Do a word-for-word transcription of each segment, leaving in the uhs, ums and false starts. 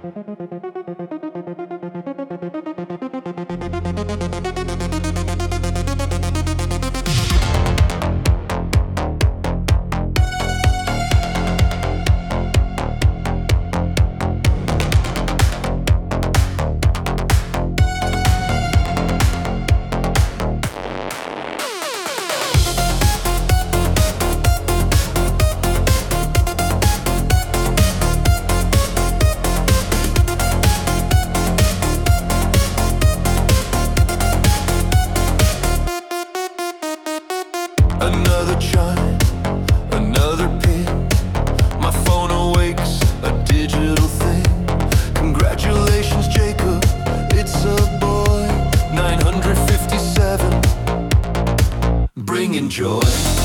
Another chime, another pin. My phone awakes, a digital thing. Congratulations, Jacob, it's a boy. nine hundred fifty-seven, bringing joy.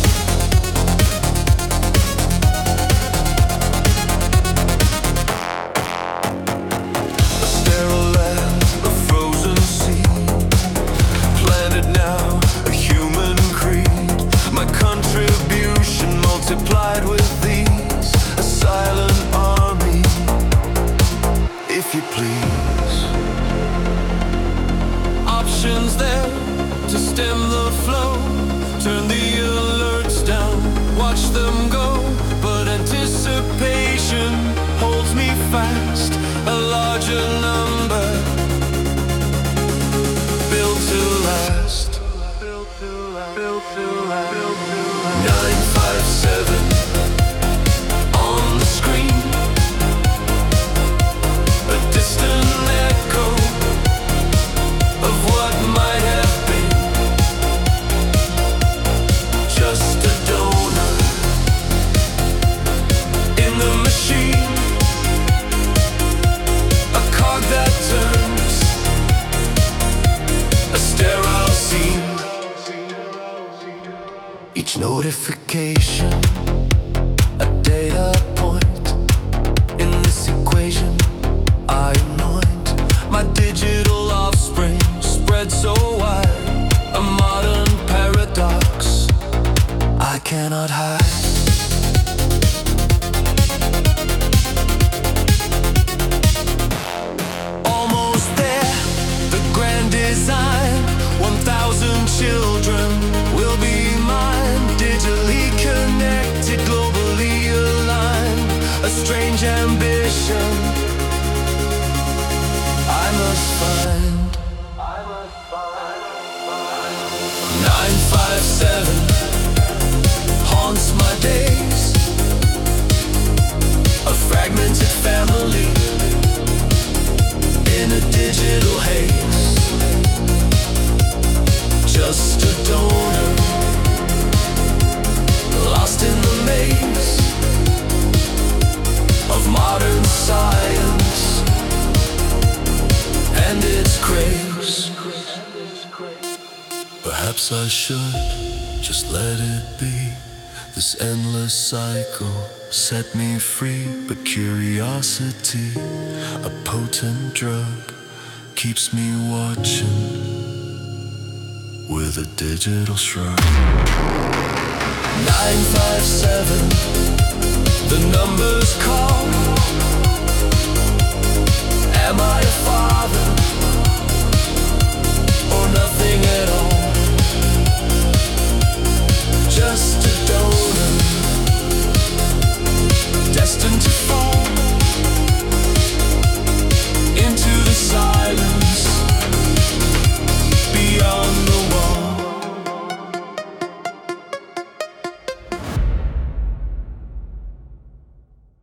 A sterile land, a frozen sea. Planet now, a human creed. My contribution multiplied with these, a silent army, if you please. Options there to stem the flow. Turn the alerts down, watch them go. But anticipation holds me fast. A larger number, built to last. Built to last. Built to last. nine five seven on the screen, a distant echo of what might have been. Just a donor in the machine, a cog that turns, a sterile scene. Each notification, a data point. In this equation, I anoint my digital offspring, spread so wide. A modern paradox I cannot hide. Almost there, the grand design. One thousand children will be mine. Digitally connected, globally aligned. A strange ambition I must find. I must find. nine five seven haunts my days. A fragmented family in a digital haze. Just a donor, lost in the maze of modern science and its craze. Perhaps I should just let it be. This endless cycle set me free. But curiosity, a potent drug, keeps me watching with a digital shrug. nine five seven, the numbers call.